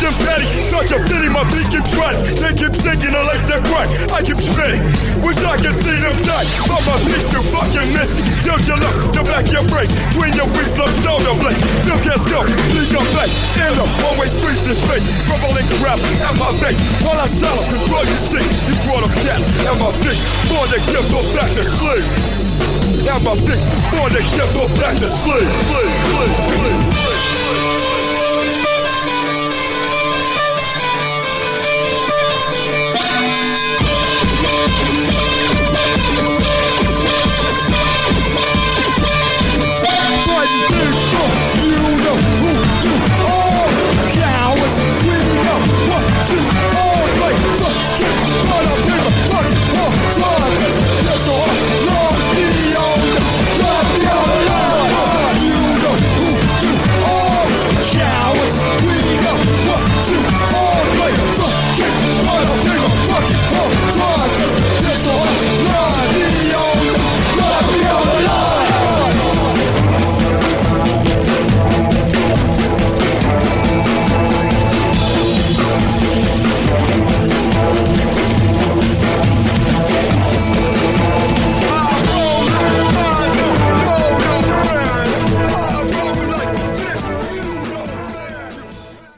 and petty, such a pity, my beat keeps rising. They keep sinking unless they crack. I keep spinning, wish I could see them die. But my beat's too fucking misty. Tilt your look, your back, your break. Twin your weak, slow shoulder blade. Still can't scope, leave your back. In the one-way streets this space. Rumbling rap at my face. While I shout up, control you see. You brought up cat at my feet. Born to give go back to sleep. At my feet, born to give go back to sleep.